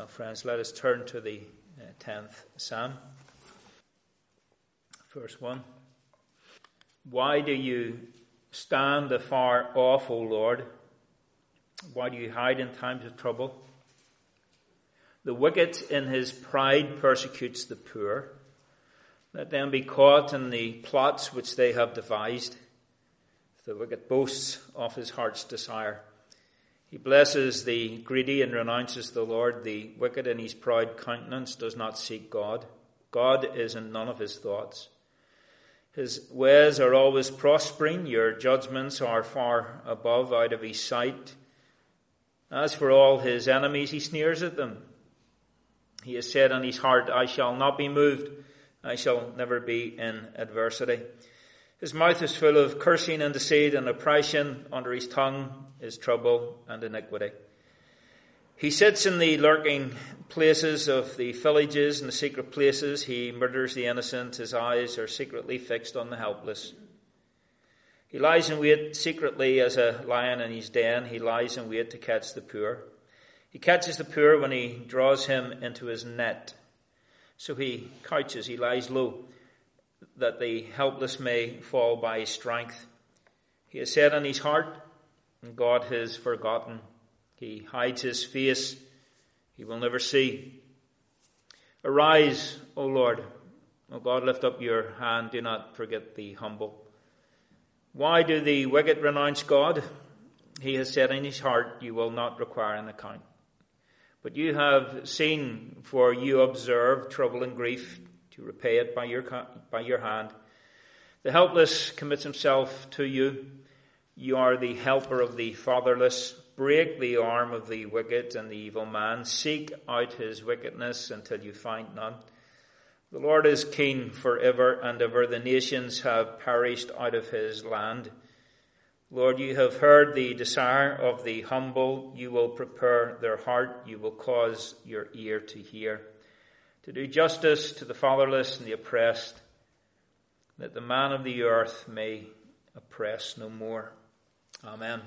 Well, friends, let us turn to the 10th Psalm. Verse 1. Why do you stand afar off, O Lord? Why do you hide in times of trouble? The wicked in his pride persecutes the poor. Let them be caught in the plots which they have devised. The wicked boasts of his heart's desire. He blesses the greedy and renounces the Lord. The wicked in his proud countenance does not seek God. God is in none of his thoughts. His ways are always prospering. Your judgments are far above, out of his sight. As for all his enemies, he sneers at them. He has said in his heart, I shall not be moved. I shall never be in adversity. His mouth is full of cursing and deceit and oppression. Under his tongue is trouble and iniquity. He sits in the lurking places of the villages and the secret places. He murders the innocent. His eyes are secretly fixed on the helpless. He lies in wait secretly as a lion in his den. He lies in wait to catch the poor. He catches the poor when he draws him into his net. So he couches, he lies low, that the helpless may fall by his strength. He has said in his heart, and God has forgotten. He hides his face, he will never see. Arise, O Lord. O God, lift up your hand, do not forget the humble. Why do the wicked renounce God? He has said in his heart, you will not require an account. But you have seen, for you observe trouble and grief, to repay it by your hand. The helpless commits himself to you. You are the helper of the fatherless. Break the arm of the wicked and the evil man. Seek out his wickedness until you find none. The Lord is keen forever and ever. The nations have perished out of his land. Lord, you have heard the desire of the humble. You will prepare their heart. You will cause your ear to hear, to do justice to the fatherless and the oppressed, that the man of the earth may oppress no more. Amen.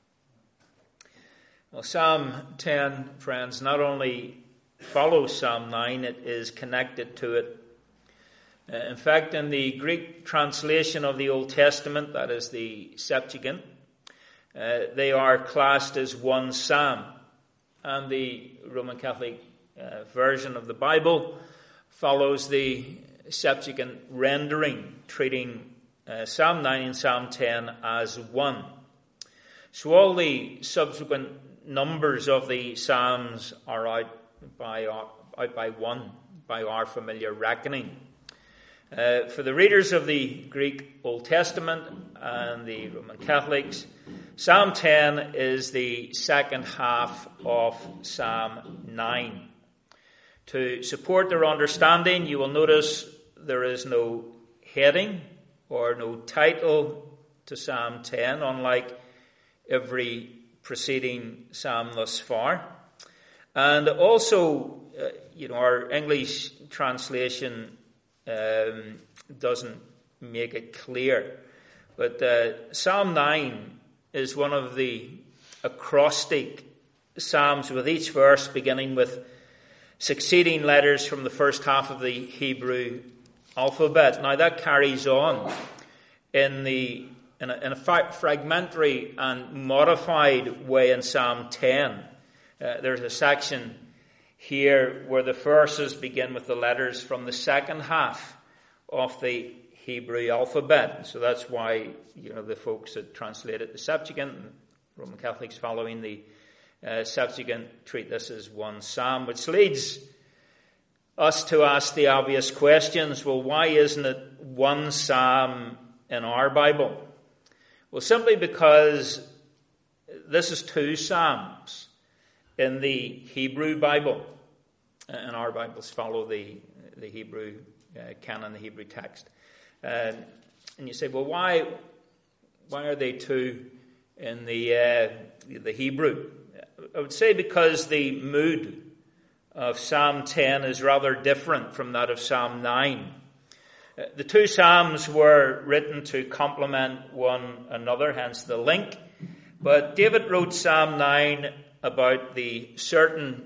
Well, Psalm 10, friends, not only follows Psalm 9, it is connected to it. In fact, in the Greek translation of the Old Testament, that is the Septuagint, they are classed as one psalm. And the Roman Catholic version of the Bible follows the Septuagint rendering, treating Psalm 9 and Psalm 10 as one. So all the subsequent numbers of the Psalms are out by one, by our familiar reckoning. For the readers of the Greek Old Testament and the Roman Catholics, Psalm 10 is the second half of Psalm 9. To support their understanding, you will notice there is no heading or no title to Psalm 10, unlike every preceding psalm thus far. And also, our English translation doesn't make it clear. But Psalm 9 is one of the acrostic psalms, with each verse beginning with succeeding letters from the first half of the Hebrew alphabet. Now that carries on in a fragmentary and modified way in Psalm 10. There's a section here where the verses begin with the letters from the second half of the Hebrew alphabet. So that's why, the folks that translated the Septuagint, and Roman Catholics following the Septuagint, treat this as one psalm, which leads us to ask the obvious questions. Well, why isn't it one psalm in our Bible? Well, simply because this is two psalms in the Hebrew Bible, and our Bibles follow the Hebrew canon, the Hebrew text. And you say, well, why are they two in the Hebrew? I would say because the mood of Psalm 10 is rather different from that of Psalm 9. The two psalms were written to complement one another, hence the link. But David wrote Psalm 9 about the certain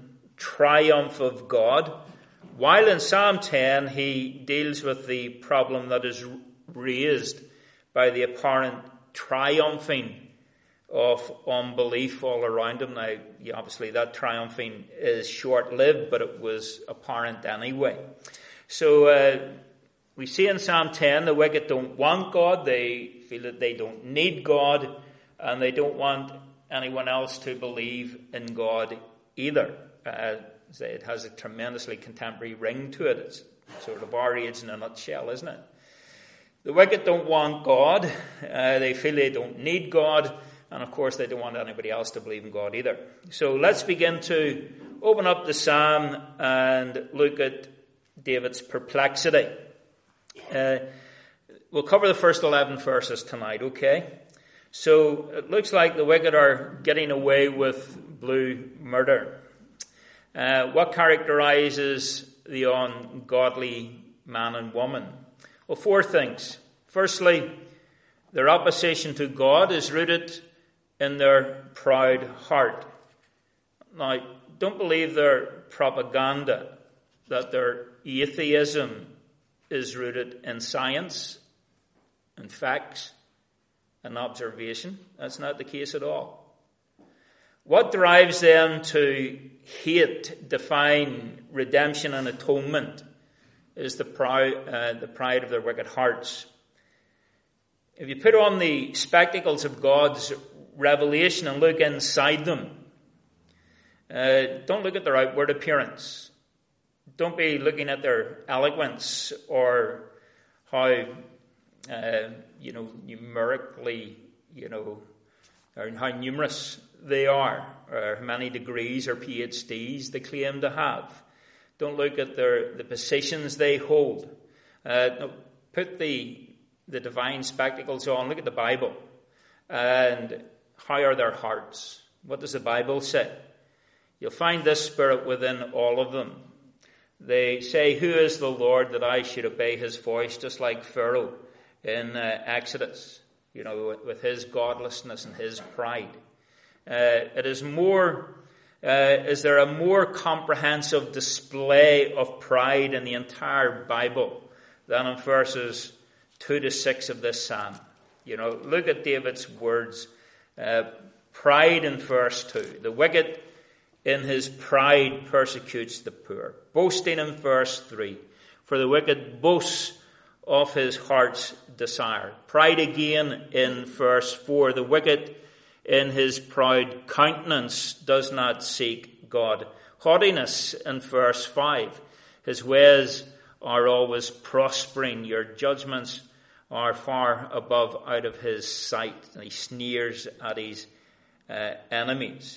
triumph of God, while in Psalm 10 he deals with the problem that is raised by the apparent triumphing of unbelief all around him. Now, obviously that triumphing is short-lived, but it was apparent anyway. So we see in Psalm 10 the wicked don't want God, they feel that they don't need God, and they don't want anyone else to believe in God either. It has a tremendously contemporary ring to it. It's sort of our age in a nutshell, isn't it? The wicked don't want God. They feel they don't need God. And of course, they don't want anybody else to believe in God either. So let's begin to open up the psalm and look at David's perplexity. We'll cover the first 11 verses tonight, okay? So it looks like the wicked are getting away with blue murder. What characterizes the ungodly man and woman? Well, 4 things. Firstly, their opposition to God is rooted in their proud heart. Now, don't believe their propaganda that their atheism is rooted in science and facts and observation. That's not the case at all. What drives them to hate, define redemption and atonement is the pride of their wicked hearts. If you put on the spectacles of God's revelation and look inside them, don't look at their outward appearance. Don't be looking at their eloquence or how, numerically, or how numerous they are, or how many degrees or PhDs they claim to have. Don't look at the positions they hold. Put the divine spectacles on. Look at the Bible. And how are their hearts? What does the Bible say? You'll find this spirit within all of them. They say, "Who is the Lord that I should obey his voice?" Just like Pharaoh in Exodus, with his godlessness and his pride. It is more, is there a more comprehensive display of pride in the entire Bible than in verses 2 to 6 of this psalm? Look at David's words. Pride in verse 2. The wicked in his pride persecutes the poor. Boasting in verse 3. For the wicked boasts of his heart's desire. Pride again in verse 4. The wicked in his proud countenance does not seek God. Haughtiness in verse 5. His ways are always prospering. Your judgments are far above out of his sight. And he sneers at his enemies.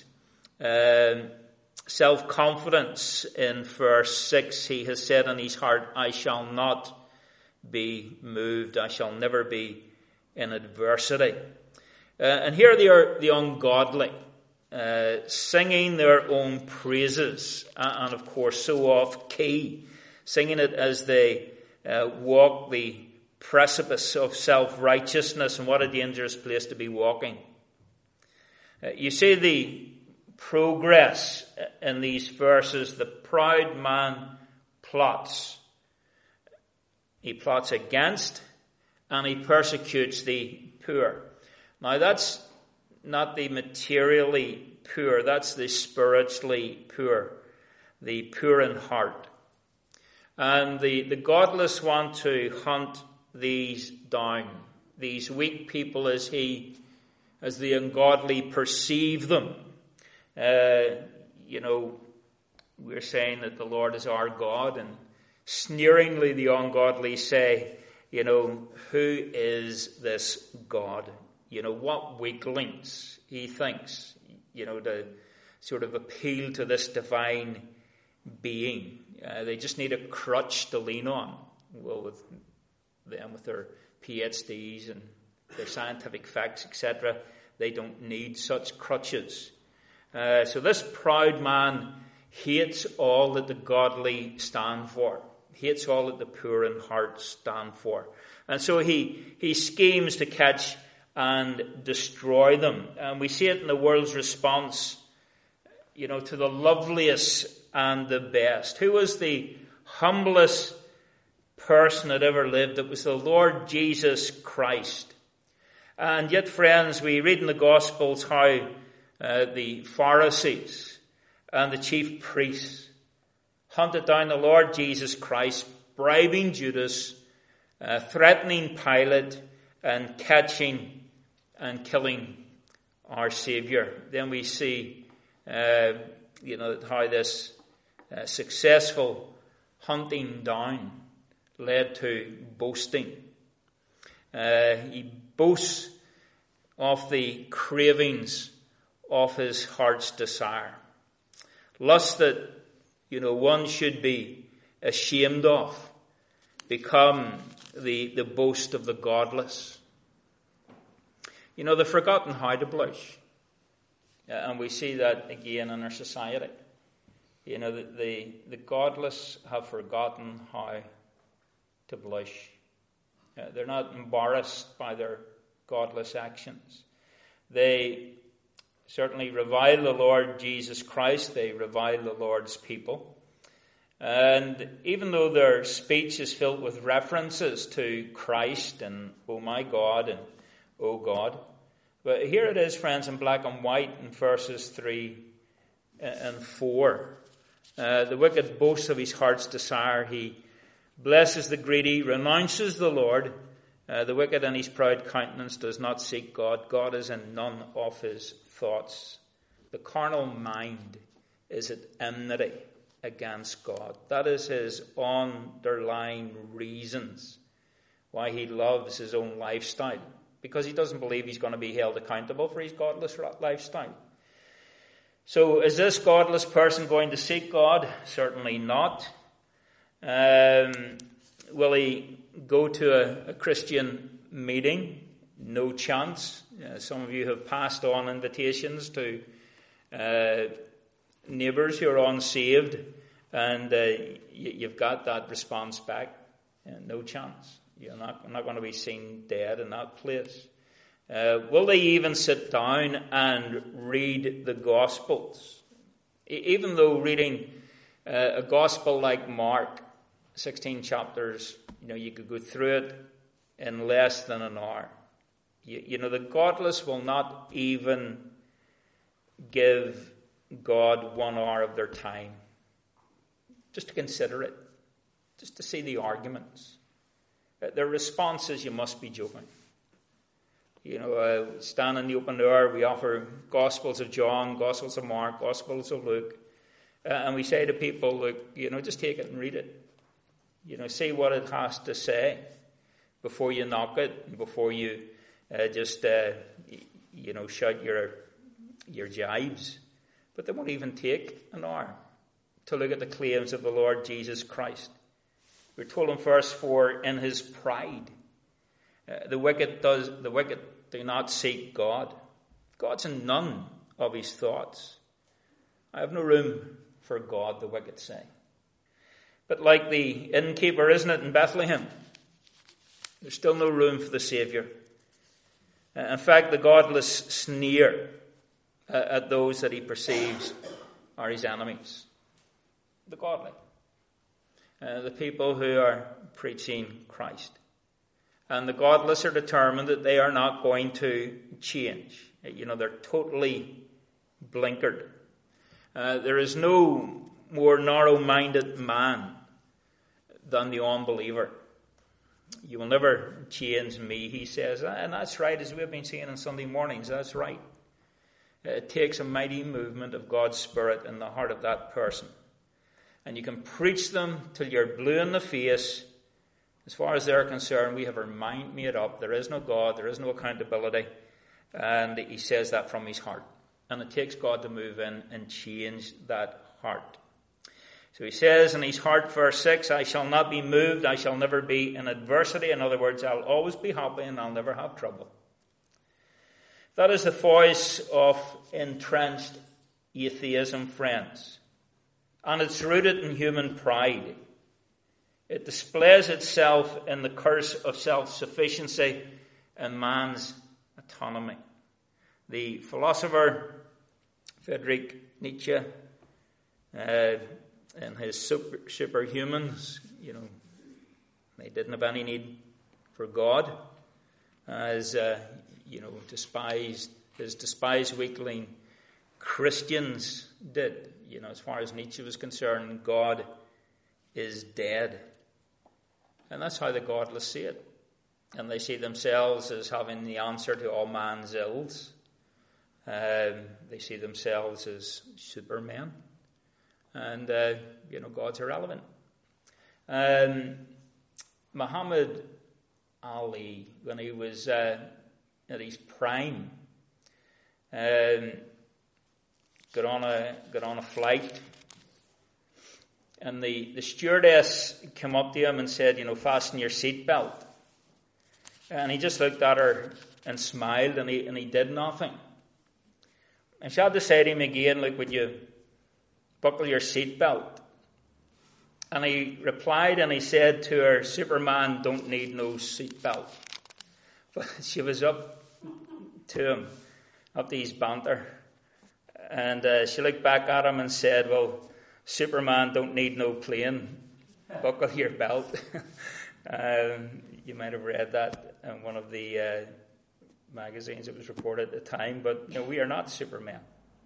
Self-confidence in verse 6. He has said in his heart, "I shall not be moved. I shall never be in adversity." And here they are, the ungodly, singing their own praises, and of course so off key, singing it as they walk the precipice of self-righteousness, and what a dangerous place to be walking. You see the progress in these verses. The proud man plots. He plots against and he persecutes the poor. Now that's not the materially poor, that's the spiritually poor, the poor in heart. And the godless want to hunt these down, these weak people as the ungodly perceive them. We're saying that the Lord is our God, and sneeringly the ungodly say, who is this God? What weaklings, he thinks, to sort of appeal to this divine being. They just need a crutch to lean on. Well, with their PhDs and their scientific facts, etc., they don't need such crutches. So this proud man hates all that the godly stand for, hates all that the poor in heart stand for. And so he schemes to catch and destroy them. And we see it in the world's response, to the loveliest and the best. Who was the humblest person that ever lived? It was the Lord Jesus Christ. And yet, friends, we read in the Gospels how the Pharisees and the chief priests hunted down the Lord Jesus Christ, bribing Judas, threatening Pilate, and catching and killing our Saviour. Then we see, how this successful hunting down led to boasting. He boasts of the cravings of his heart's desire. Lust that, one should be ashamed of, become the boast of the godless. They've forgotten how to blush. And we see that again in our society. The godless have forgotten how to blush. They're not embarrassed by their godless actions. They certainly revile the Lord Jesus Christ. They revile the Lord's people. And even though their speech is filled with references to Christ and, oh my God, and oh God. But here it is, friends, in black and white in verses 3 and 4. The wicked boasts of his heart's desire. He blesses the greedy, renounces the Lord. The wicked in his proud countenance does not seek God. God is in none of his thoughts. The carnal mind is at enmity against God. That is his underlying reasons why he loves his own lifestyle. Because he doesn't believe he's going to be held accountable for his godless lifestyle. So is this godless person going to seek God? Certainly not. Will he go to a Christian meeting? No chance. Some of you have passed on invitations to neighbours who are unsaved, and you've got that response back. No chance. You're not going to be seen dead in that place. Will they even sit down and read the Gospels? Even though reading a Gospel like Mark, 16 chapters, you could go through it in less than an hour. The godless will not even give God 1 hour of their time just to consider it, just to see the arguments. Their response is, you must be joking. Stand in the open door, we offer Gospels of John, Gospels of Mark, Gospels of Luke, and we say to people, look, just take it and read it. See what it has to say before you knock it, before you shout your jibes. But they won't even take an hour to look at the claims of the Lord Jesus Christ. We're told in verse 4, in his pride, the wicked do not seek God. God's in none of his thoughts. I have no room for God, the wicked say. But like the innkeeper, isn't it, in Bethlehem? There's still no room for the Saviour. In fact, the godless sneer at those that he perceives are his enemies. The godly. The people who are preaching Christ. And the godless are determined that they are not going to change. They're totally blinkered. There is no more narrow-minded man than the unbeliever. You will never change me, he says. And that's right, as we've been saying on Sunday mornings, that's right. It takes a mighty movement of God's Spirit in the heart of that person. And you can preach them till you're blue in the face. As far as they're concerned, we have our mind made up. There is no God, there is no accountability. And he says that from his heart. And it takes God to move in and change that heart. So he says in his heart, verse 6, I shall not be moved, I shall never be in adversity. In other words, I'll always be happy and I'll never have trouble. That is the voice of entrenched atheism, friends. And it's rooted in human pride. It displays itself in the curse of self-sufficiency and man's autonomy. The philosopher Friedrich Nietzsche and his superhumans, they didn't have any need for God, as despised weakling Christians did. As far as Nietzsche was concerned, God is dead. And that's how the godless see it. And they see themselves as having the answer to all man's ills. They see themselves as supermen. And, God's irrelevant. Muhammad Ali, when he was at his prime, got on a flight, and the stewardess came up to him and said, fasten your seatbelt. And he just looked at her and smiled, and he did nothing. And she had to say to him again, look, would you buckle your seatbelt? And he replied and he said to her, Superman don't need no seatbelt. But she was up to him, up to his banter. And she looked back at him and said, well, Superman don't need no plane. Buckle your belt. You might have read that in one of the magazines. It was reported at the time. But we are not Supermen.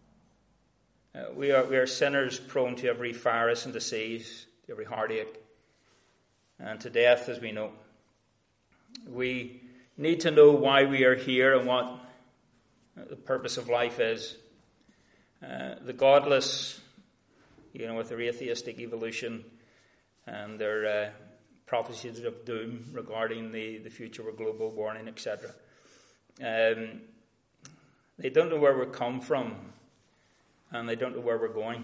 We are sinners prone to every virus and disease, to every heartache, and to death, as we know. We need to know why we are here and what the purpose of life is. The godless, with their atheistic evolution and their prophecies of doom regarding the future of global warming, etc. They don't know where we've come from, and they don't know where we're going.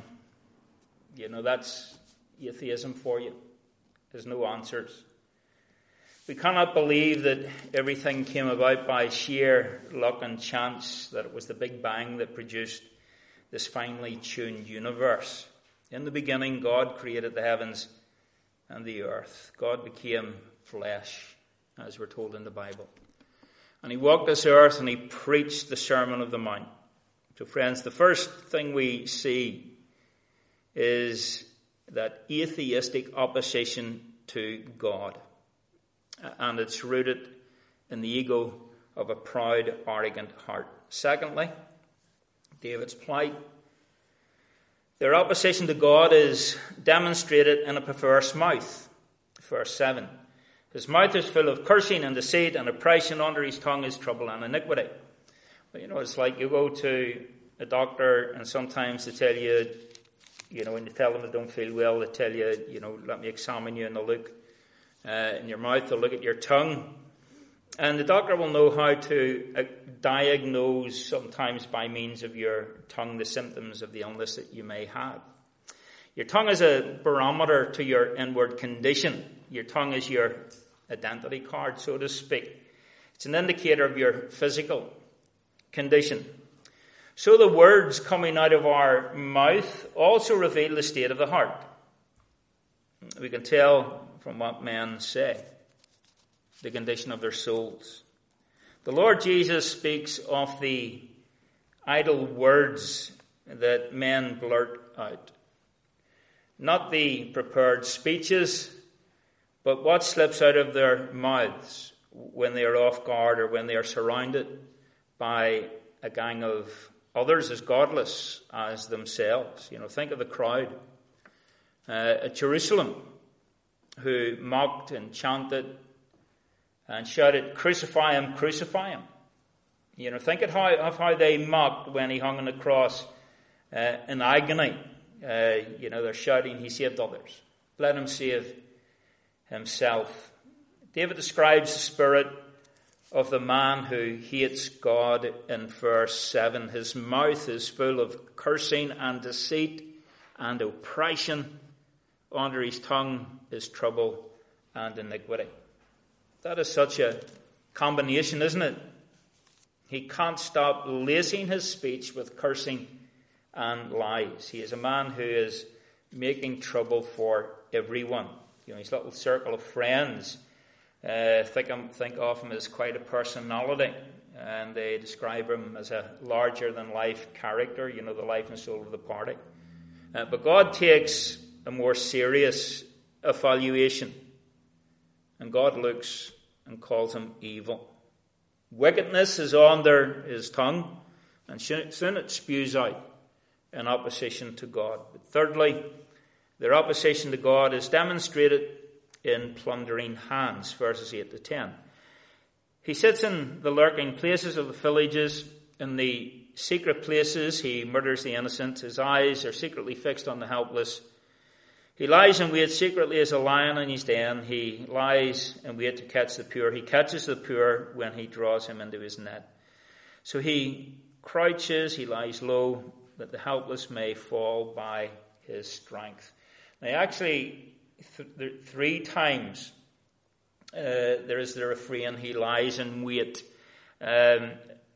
That's atheism for you. There's no answers. We cannot believe that everything came about by sheer luck and chance, that it was the Big Bang that produced this finely tuned universe. In the beginning, God created the heavens and the earth. God became flesh, as we're told in the Bible. And he walked this earth and he preached the Sermon of the Mount. So friends, the first thing we see is that atheistic opposition to God. And it's rooted in the ego of a proud, arrogant heart. Secondly, David's plight. Their opposition to God is demonstrated in a perverse mouth. Verse 7. His mouth is full of cursing and deceit and oppression. Under his tongue is trouble and iniquity. Well, it's like you go to a doctor and sometimes they tell you, when you tell them they don't feel well, they tell you, let me examine you, and they'll look in your mouth, they'll look at your tongue. And the doctor will know how to diagnose, sometimes by means of your tongue, the symptoms of the illness that you may have. Your tongue is a barometer to your inward condition. Your tongue is your identity card, so to speak. It's an indicator of your physical condition. So the words coming out of our mouth also reveal the state of the heart. We can tell from what men say the condition of their souls. The Lord Jesus speaks of the idle words that men blurt out. Not the prepared speeches, but what slips out of their mouths when they are off guard or when they are surrounded by a gang of others as godless as themselves. Think of the crowd at Jerusalem who mocked and chanted and shouted, "Crucify him, crucify him." Think of how they mocked when he hung on the cross in agony. They're shouting, "He saved others. Let him save himself." David describes the spirit of the man who hates God in verse 7. His mouth is full of cursing and deceit and oppression. Under his tongue is trouble and iniquity. That is such a combination, isn't it? He can't stop lacing his speech with cursing and lies. He is a man who is making trouble for everyone. His little circle of friends think of him as quite a personality, and they describe him as a larger-than-life character, the life and soul of the party. But God takes a more serious evaluation. And God looks and calls him evil. Wickedness is under his tongue, and soon it spews out in opposition to God. But thirdly, their opposition to God is demonstrated in plundering hands, verses 8 to 10. He sits in the lurking places of the villages. In the secret places, he murders the innocent. His eyes are secretly fixed on the helpless. He lies in wait secretly as a lion in his den. He lies in wait to catch the poor. He catches the poor when he draws him into his net. So he crouches, he lies low, that the helpless may fall by his strength. Now actually, three times there is the refrain, he lies in wait. The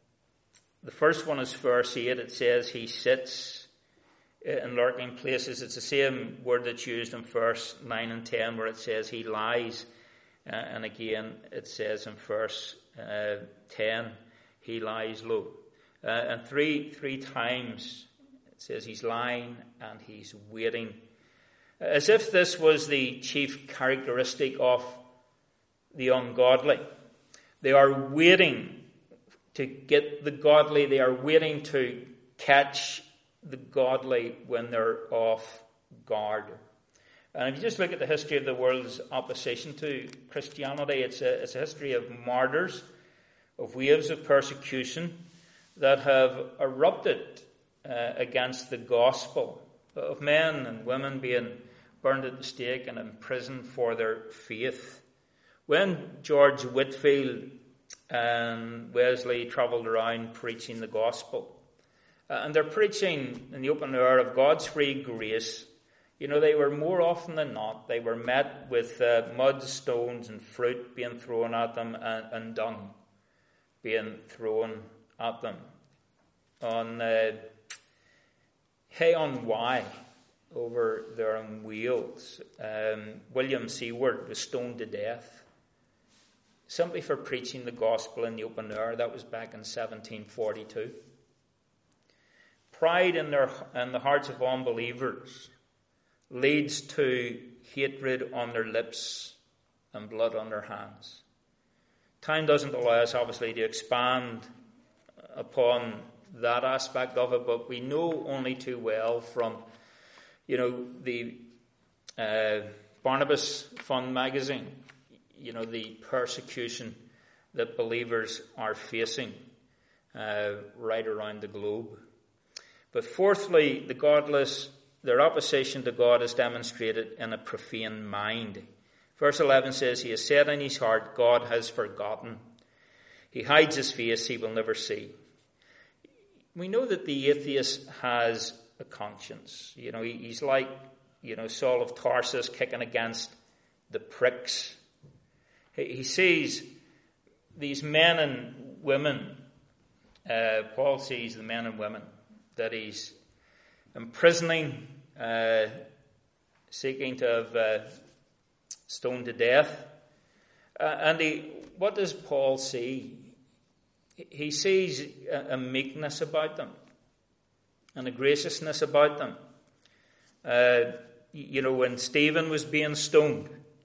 first one is verse 8. It says he sits in lurking places. It's the same word that's used in verse 9 and 10 where it says he lies. And again it says in verse 10 he lies low. And three times it says he's lying and he's waiting. As if this was the chief characteristic of the ungodly. They are waiting to get the godly. They are waiting to catch the godly when they're off guard. And if you just look at the history of the world's opposition to Christianity, it's a history of martyrs, of waves of persecution that have erupted against the gospel, of men and women being burned at the stake and imprisoned for their faith. When George Whitefield and Wesley travelled around preaching the gospel, and they're preaching in the open air of God's free grace, you know, they were more often than not, they were met with mud, stones and fruit being thrown at them and dung being thrown at them. On Hay on Wye, over there in Wales, William Seward was stoned to death simply for preaching the gospel in the open air. That was back in 1742. Pride in the hearts of unbelievers leads to hatred on their lips and blood on their hands. Time doesn't allow us, obviously, to expand upon that aspect of it, but we know only too well from, you know, the Barnabas Fund magazine, you know, the persecution that believers are facing right around the globe. But fourthly, the godless, their opposition to God is demonstrated in a profane mind. Verse 11 says, he has said in his heart, God has forgotten. He hides his face, he will never see. We know that the atheist has a conscience. You know, he's like, you know, Saul of Tarsus kicking against the pricks. He sees these men and women, Paul sees the men and women that he's imprisoning, seeking to have stoned to death. And what does Paul see? He sees a meekness about them and a graciousness about them. You know, when Stephen was being stoned,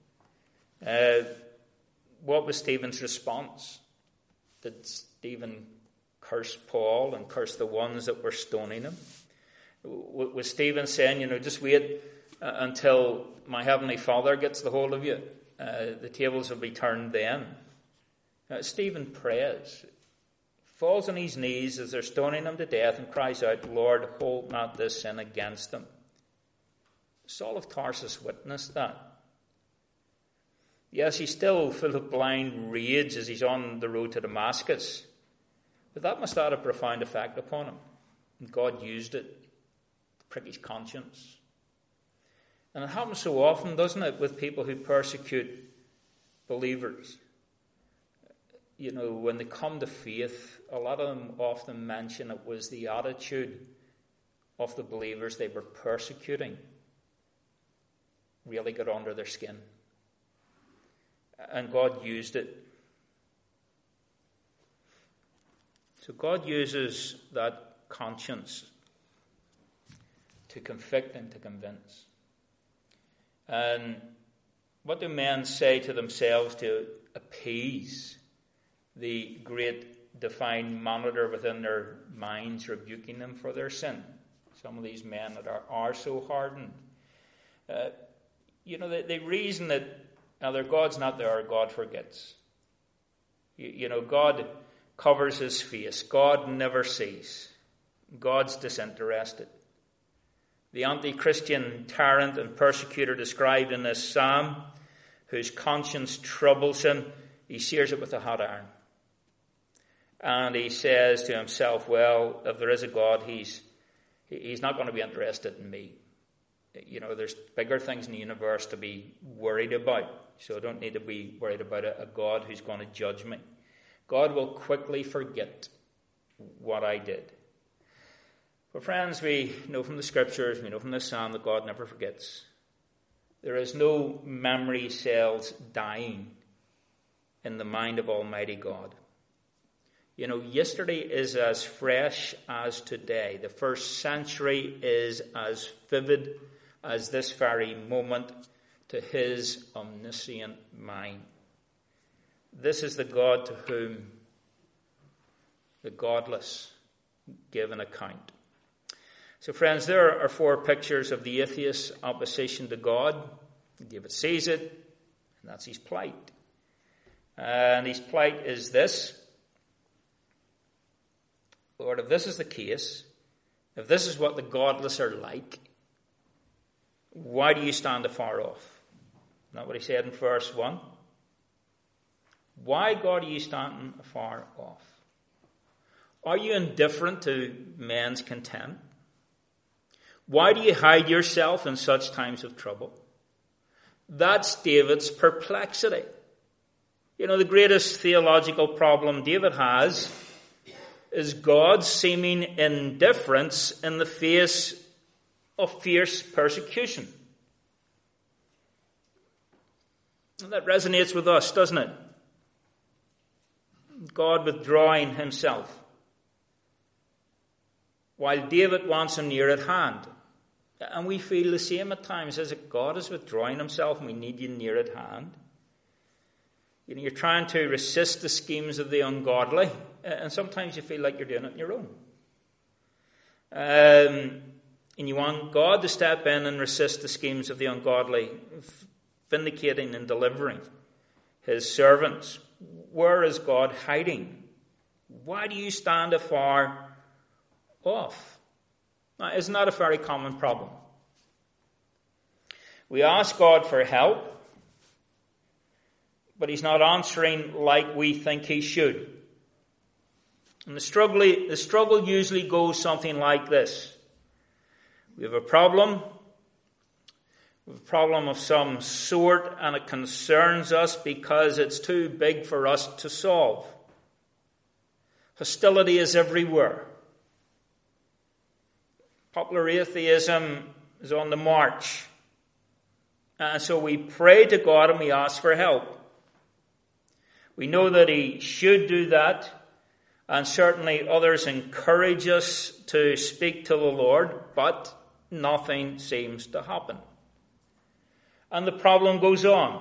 what was Stephen's response? Did Stephen curse Paul and curse the ones that were stoning him? Was Stephen saying, you know, just wait until my heavenly Father gets the hold of you? The tables will be turned then. Stephen prays, falls on his knees as they're stoning him to death and cries out, Lord, hold not this sin against them. Saul of Tarsus witnessed that. Yes, he's still full of blind rage as he's on the road to Damascus. But that must have had a profound effect upon him. And God used it to prick his conscience. And it happens so often, doesn't it, with people who persecute believers. You know, when they come to faith, a lot of them often mention it was the attitude of the believers they were persecuting really got under their skin. And God used it. So God uses that conscience to convict and to convince. And what do men say to themselves to appease the great divine monitor within their minds, rebuking them for their sin? Some of these men that are so hardened. They reason that their God's not there, or God forgets. God covers his face. God never sees. God's disinterested. The anti-Christian tyrant and persecutor described in this psalm, whose conscience troubles him, he sears it with a hot iron. And he says to himself, well, if there is a God, he's not going to be interested in me. There's bigger things in the universe to be worried about. So I don't need to be worried about a God who's going to judge me. God will quickly forget what I did. But friends, we know from the scriptures, we know from this psalm that God never forgets. There is no memory cells dying in the mind of Almighty God. Yesterday is as fresh as today. The first century is as vivid as this very moment to his omniscient mind. This is the God to whom the godless give an account. So friends, there are 4 pictures of the atheist's opposition to God. David sees it, and that's his plight. And his plight is this: Lord, if this is the case, if this is what the godless are like, why do you stand afar off? Isn't that what he said in verse 1? Why, God, are you standing afar off? Are you indifferent to men's contempt? Why do you hide yourself in such times of trouble? That's David's perplexity. The greatest theological problem David has is God's seeming indifference in the face of fierce persecution. And that resonates with us, doesn't it? God withdrawing himself, while David wants him near at hand. And we feel the same at times, as if God is withdrawing himself and we need you near at hand. You're trying to resist the schemes of the ungodly, and sometimes you feel like you're doing it on your own. And you want God to step in and resist the schemes of the ungodly, vindicating and delivering his servants. Where is God hiding? Why do you stand afar off? Now, isn't that a very common problem? We ask God for help, but he's not answering like we think he should. And the struggle usually goes something like this. We have a problem. We have a problem of some sort, and it concerns us because it's too big for us to solve. Hostility is everywhere. Popular atheism is on the march. And so we pray to God and we ask for help. We know that he should do that, and certainly others encourage us to speak to the Lord, but nothing seems to happen. And the problem goes on.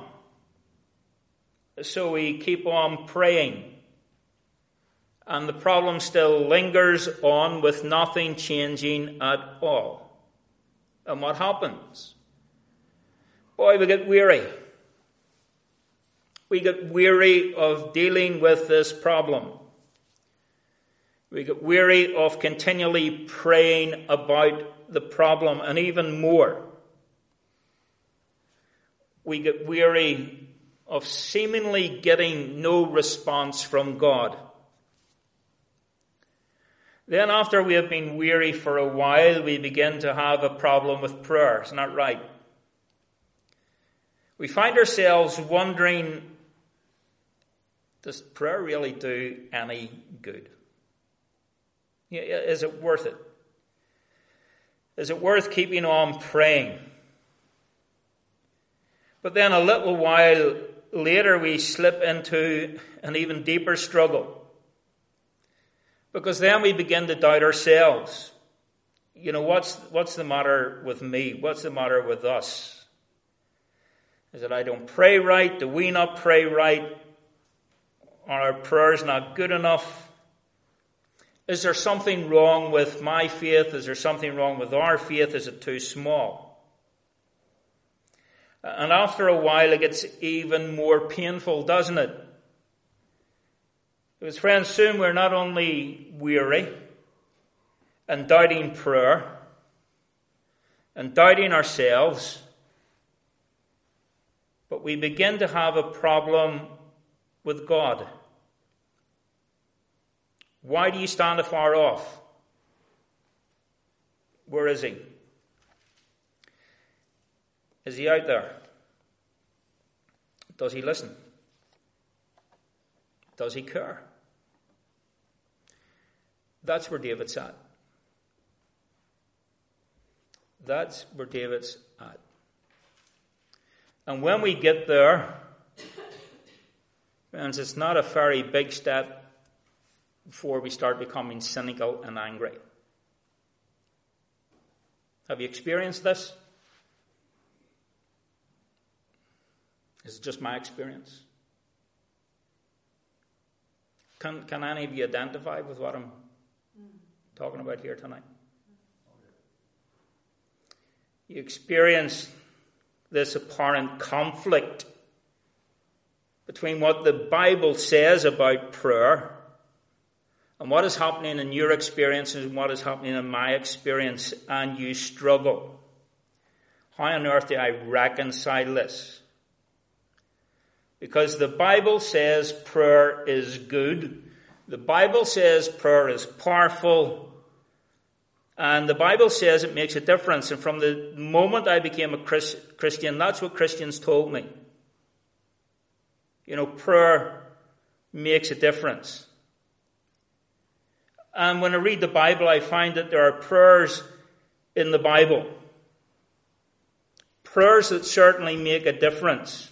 So we keep on praying. And the problem still lingers on with nothing changing at all. And what happens? Boy, we get weary. We get weary of dealing with this problem. We get weary of continually praying about the problem, and even more. We get weary of seemingly getting no response from God. Then after we have been weary for a while, we begin to have a problem with prayer. Isn't that right? We find ourselves wondering, does prayer really do any good? Is it worth it? Is it worth keeping on praying? But then a little while later we slip into an even deeper struggle. Because then we begin to doubt ourselves. What's the matter with me? What's the matter with us? Is it I don't pray right? Do we not pray right? Are our prayers not good enough? Is there something wrong with my faith? Is there something wrong with our faith? Is it too small? And after a while it gets even more painful, doesn't it? Because friends, soon we're not only weary and doubting prayer and doubting ourselves, but we begin to have a problem with God. Why do you stand afar off? Where is he? Is he out there? Does he listen? Does he care? That's where David's at. That's where David's at. And when we get there, friends, it's not a very big step before we start becoming cynical and angry. Have you experienced this? Is it just my experience? Can any of you identify with what I'm talking about here tonight? You experience this apparent conflict between what the Bible says about prayer and what is happening in your experience and what is happening in my experience, and you struggle. How on earth do I reconcile this? Because the Bible says prayer is good. The Bible says prayer is powerful. And the Bible says it makes a difference. And from the moment I became a Christian, that's what Christians told me. You know, prayer makes a difference. And when I read the Bible, I find that there are prayers in the Bible. Prayers that certainly make a difference.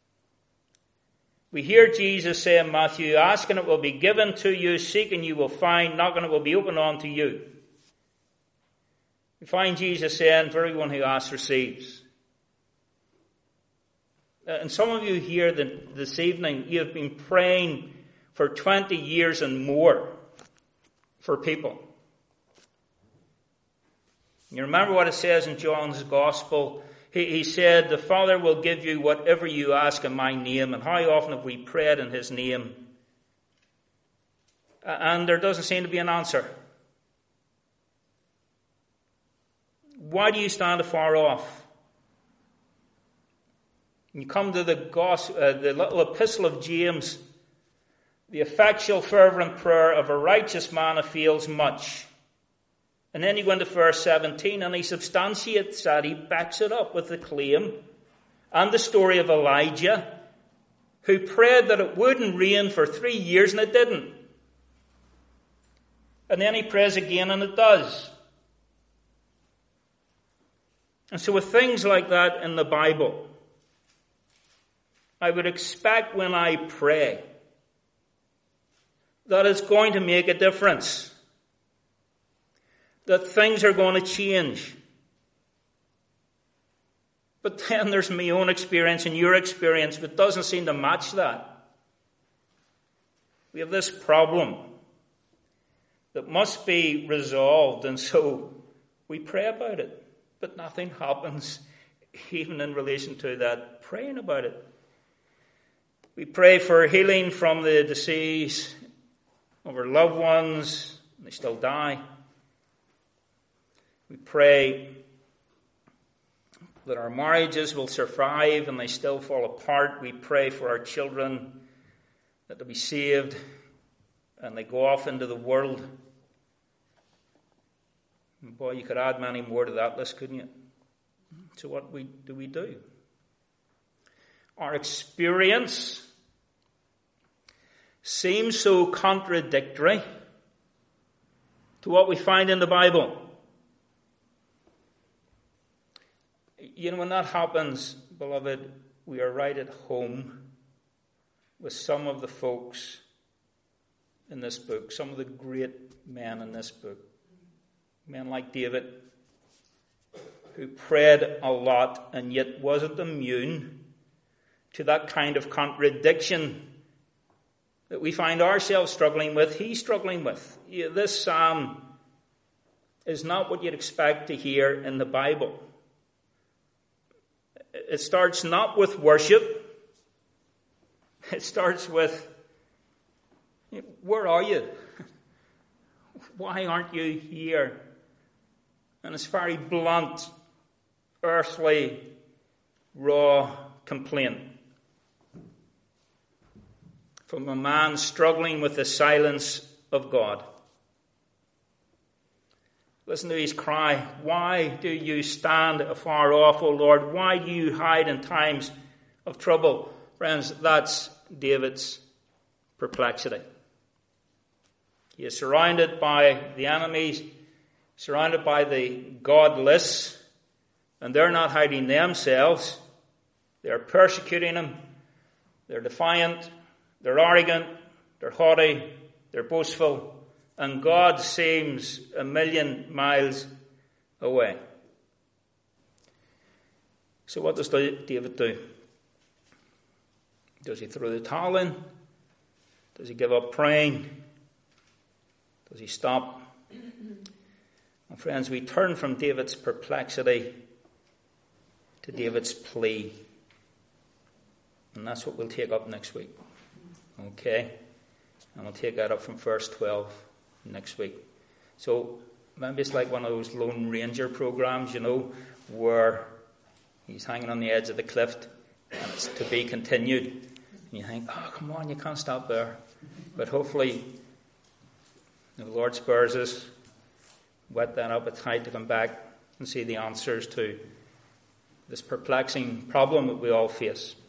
We hear Jesus say in Matthew, ask and it will be given to you, seek and you will find, knock and it will be opened unto you. We find Jesus saying, for everyone who asks receives. And some of you here this evening, you have been praying for 20 years and more for people. You remember what it says in John's Gospel? He said, the Father will give you whatever you ask in my name. And how often have we prayed in his name? And there doesn't seem to be an answer. Why do you stand afar off? You come to the little epistle of James, the effectual fervent prayer of a righteous man avails much. And then you go into verse 17 and he substantiates that, he backs it up with the claim and the story of Elijah, who prayed that it wouldn't rain for 3 years and it didn't. And then he prays again and it does. And so with things like that in the Bible, I would expect when I pray that it's going to make a difference. That things are going to change. But then there's my own experience and your experience that doesn't seem to match that. We have this problem that must be resolved, and so we pray about it. But nothing happens, even in relation to that, praying about it. We pray for healing from the disease of our loved ones, and they still die. We pray that our marriages will survive and they still fall apart. We pray for our children that they'll be saved and they go off into the world. And boy, you could add many more to that list, couldn't you? So what do we do? Our experience seems so contradictory to what we find in the Bible. You know, when that happens, beloved, we are right at home with some of the folks in this book, some of the great men in this book. Men like David, who prayed a lot and yet wasn't immune to that kind of contradiction that we find ourselves struggling with, he's struggling with. This psalm is not what you'd expect to hear in the Bible. It starts not with worship. It starts with, where are you? Why aren't you here? And it's very blunt, earthly, raw complaint from a man struggling with the silence of God. Listen to his cry. Why do you stand afar off, O Lord? Why do you hide in times of trouble? Friends, that's David's perplexity. He is surrounded by the enemies, surrounded by the godless, and they're not hiding themselves. They're persecuting him. They're defiant. They're arrogant. They're haughty. They're boastful. And God seems a million miles away. So what does David do? Does he throw the towel in? Does he give up praying? Does he stop? And friends, we turn from David's perplexity to David's plea. And that's what we'll take up next week. Okay? And we'll take that up from verse 12 next week. So maybe it's like one of those Lone Ranger programs, where he's hanging on the edge of the cliff and it's to be continued. And you think, oh, come on, you can't stop there. But hopefully the Lord spares us, whet that appetite to come back and see the answers to this perplexing problem that we all face.